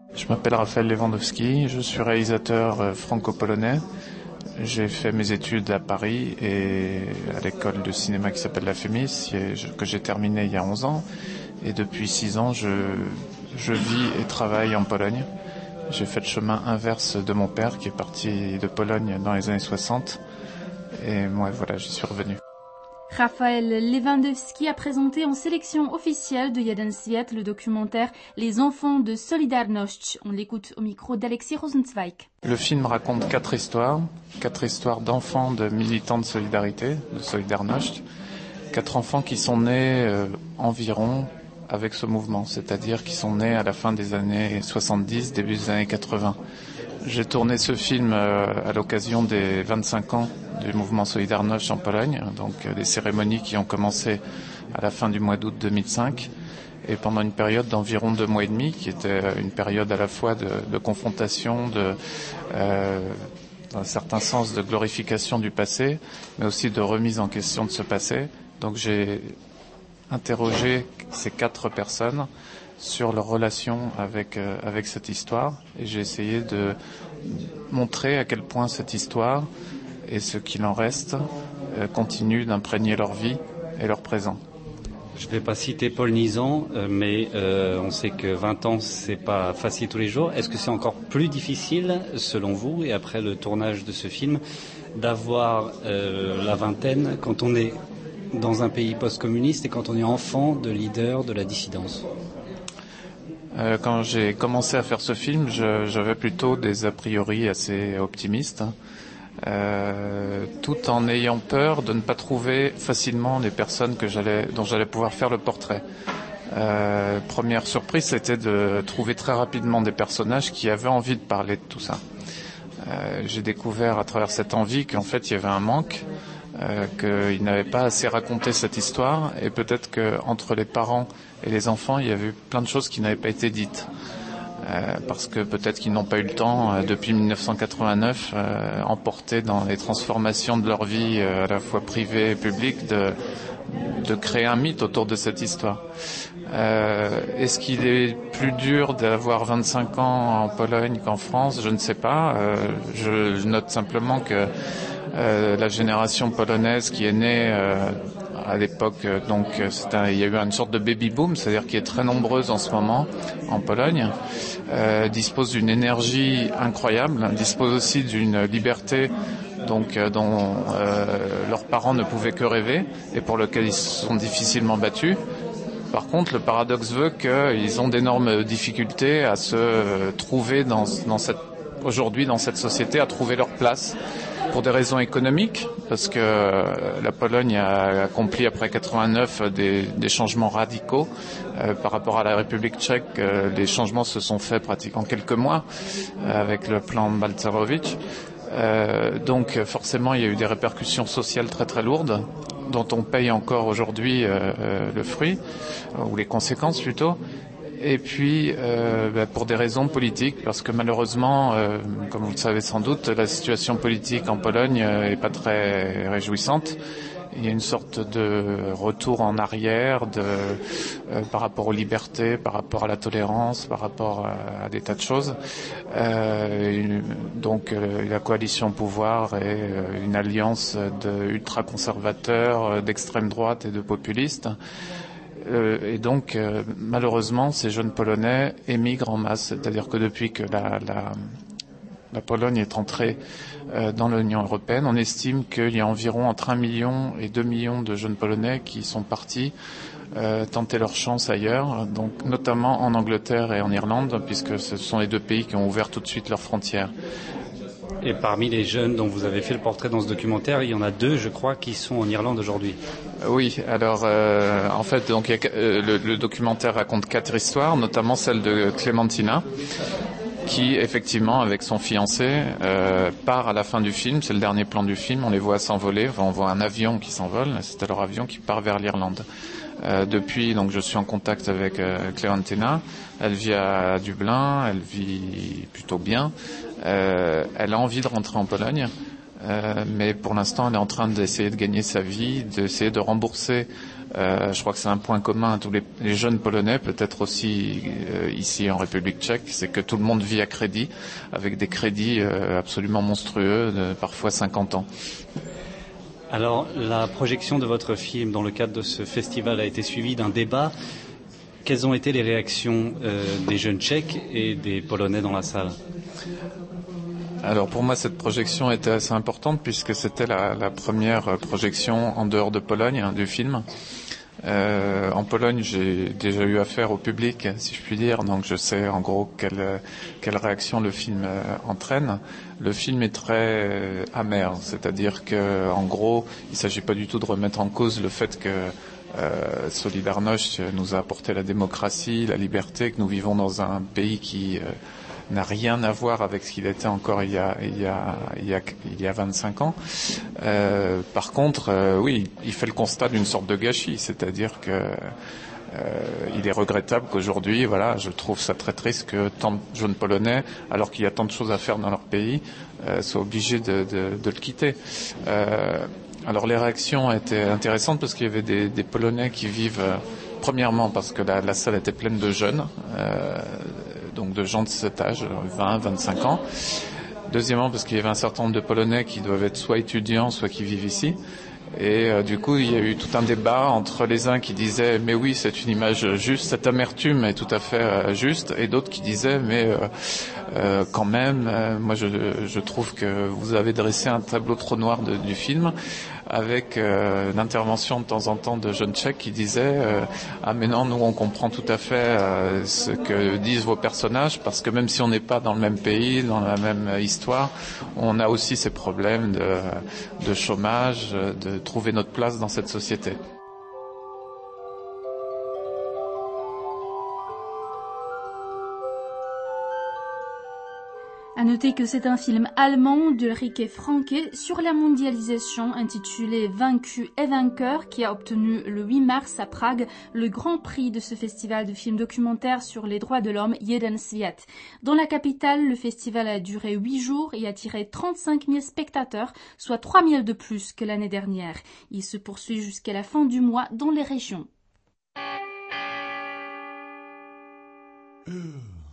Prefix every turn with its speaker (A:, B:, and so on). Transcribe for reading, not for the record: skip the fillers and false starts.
A: Je m'appelle Raphaël Lewandowski, je suis réalisateur franco-polonais. J'ai fait mes études à Paris et à l'école de cinéma qui s'appelle la FEMIS, que j'ai terminé il y a 11 ans. Et depuis 6 ans, je vis et travaille en Pologne. J'ai fait le chemin inverse de mon père qui est parti de Pologne dans les années 60. Et moi, voilà, j'y suis revenu.
B: Raphaël Lewandowski a présenté en sélection officielle de Jeden Świat le documentaire Les enfants de Solidarność. On l'écoute au micro d'Alexis Rosenzweig.
A: Le film raconte 4 histoires d'enfants de militants de solidarité, de Solidarność. 4 enfants qui sont nés environ avec ce mouvement, c'est-à-dire qui sont nés à la fin des années 70, début des années 80. J'ai tourné ce film à l'occasion des 25 ans du mouvement Solidarność en Pologne, donc des cérémonies qui ont commencé à la fin du mois d'août 2005 et pendant une période d'environ 2 mois et demi qui était une période à la fois de confrontation, dans un certain sens de glorification du passé, mais aussi de remise en question de ce passé. Donc j'ai interrogé ces 4 personnes sur leur relation avec cette histoire et j'ai essayé de montrer à quel point cette histoire et ce qu'il en reste continuent d'imprégner leur vie et leur présent.
C: Je ne vais pas citer Paul Nizan, mais on sait que 20 ans, c'est pas facile tous les jours. Est-ce que c'est encore plus difficile, selon vous, et après le tournage de ce film, d'avoir la vingtaine quand on est dans un pays post-communiste et quand on est enfant de leader de la dissidence?
A: Quand j'ai commencé à faire ce film, j'avais plutôt des a priori assez optimistes, tout en ayant peur de ne pas trouver facilement les personnes dont j'allais pouvoir faire le portrait. Première surprise, c'était de trouver très rapidement des personnages qui avaient envie de parler de tout ça. J'ai découvert à travers cette envie qu'en fait il y avait un manque, qu'ils n'avaient pas assez raconté cette histoire et peut-être qu'entre les parents et les enfants il y avait eu plein de choses qui n'avaient pas été dites parce que peut-être qu'ils n'ont pas eu le temps depuis 1989 emportés dans les transformations de leur vie à la fois privée et publique de créer un mythe autour de cette histoire. Est-ce qu'il est plus dur d'avoir 25 ans en Pologne qu'en France? Je ne sais pas. Je note simplement que la génération polonaise qui est née à l'époque, donc il y a eu une sorte de baby boom, c'est-à-dire qui est très nombreuse en ce moment en Pologne, dispose d'une énergie incroyable, dispose aussi d'une liberté dont leurs parents ne pouvaient que rêver et pour lequel ils se sont difficilement battus. Par contre, le paradoxe veut qu'ils ont d'énormes difficultés à se trouver aujourd'hui dans cette société, à trouver leur place pour des raisons économiques, parce que la Pologne a accompli après 89 des changements radicaux par rapport à la République tchèque. Les changements se sont faits pratiquement en quelques mois avec le plan Balcerowicz. Donc forcément, il y a eu des répercussions sociales très très lourdes dont on paye encore aujourd'hui le fruit, ou les conséquences plutôt. Et puis, pour des raisons politiques, parce que malheureusement, comme vous le savez sans doute, la situation politique en Pologne est pas très réjouissante. Il y a une sorte de retour en arrière par rapport aux libertés, par rapport à la tolérance, par rapport à des tas de choses. Donc la coalition au pouvoir est une alliance d'ultra-conservateurs, d'extrême droite et de populistes. Et donc, malheureusement, ces jeunes Polonais émigrent en masse. C'est-à-dire que depuis que la Pologne est entrée dans l'Union européenne, on estime qu'il y a environ entre 1 million et 2 millions de jeunes Polonais qui sont partis tenter leur chance ailleurs, donc notamment en Angleterre et en Irlande, puisque ce sont les 2 pays qui ont ouvert tout de suite leurs frontières.
C: Et parmi les jeunes dont vous avez fait le portrait dans ce documentaire, il y en a 2, je crois, qui sont en Irlande aujourd'hui.
A: Oui, alors en fait, donc le documentaire raconte 4 histoires, notamment celle de Clementina, qui effectivement, avec son fiancé, part à la fin du film. C'est le dernier plan du film. On les voit s'envoler. Enfin, on voit un avion qui s'envole. C'est leur avion qui part vers l'Irlande. Depuis, donc, je suis en contact avec Clementina. Elle vit à Dublin. Elle vit plutôt bien. Elle a envie de rentrer en Pologne. mais pour l'instant, elle est en train d'essayer de gagner sa vie, d'essayer de rembourser. Je crois que c'est un point commun à tous les jeunes Polonais, peut-être aussi ici en République tchèque, c'est que tout le monde vit à crédit, avec des crédits absolument monstrueux, de parfois 50 ans.
C: Alors, la projection de votre film dans le cadre de ce festival a été suivie d'un débat. Quelles ont été les réactions des jeunes Tchèques et des Polonais dans la salle ?
A: Alors pour moi, cette projection était assez importante puisque c'était la première projection en dehors de Pologne du film. En Pologne, j'ai déjà eu affaire au public, si je puis dire, donc je sais en gros quelle réaction le film entraîne. Le film est très amer, c'est-à-dire que en gros, il s'agit pas du tout de remettre en cause le fait que Solidarność nous a apporté la démocratie, la liberté, que nous vivons dans un pays qui n'a rien à voir avec ce qu'il était encore il y a 25 ans. Par contre, oui, il fait le constat d'une sorte de gâchis, c'est-à-dire que il est regrettable qu'aujourd'hui, voilà, je trouve ça très triste que tant de jeunes Polonais, alors qu'il y a tant de choses à faire dans leur pays, soient obligés de le quitter. Alors les réactions étaient intéressantes parce qu'il y avait des Polonais qui vivent, premièrement parce que la salle était pleine de jeunes, donc de gens de cet âge, 20, 25 ans. Deuxièmement parce qu'il y avait un certain nombre de Polonais qui doivent être soit étudiants, soit qui vivent ici. Et du coup, il y a eu tout un débat entre les uns qui disaient mais oui, c'est une image juste, cette amertume est tout à fait juste, et d'autres qui disaient mais quand même, moi je trouve que vous avez dressé un tableau trop noir du film, avec l'intervention de temps en temps de jeunes Tchèques qui disaient ah mais non, nous on comprend tout à fait ce que disent vos personnages, parce que même si on n'est pas dans le même pays, dans la même histoire, on a aussi ces problèmes de chômage, de trouver notre place dans cette société.
B: À noter que c'est un film allemand d'Ulrike Franke sur la mondialisation intitulé Vaincu et vainqueur, qui a obtenu le 8 mars à Prague le grand prix de ce festival de films documentaires sur les droits de l'homme Jeden Svět. Dans la capitale, le festival a duré 8 jours et attiré 35 000 spectateurs, soit 3 000 de plus que l'année dernière. Il se poursuit jusqu'à la fin du mois dans les régions.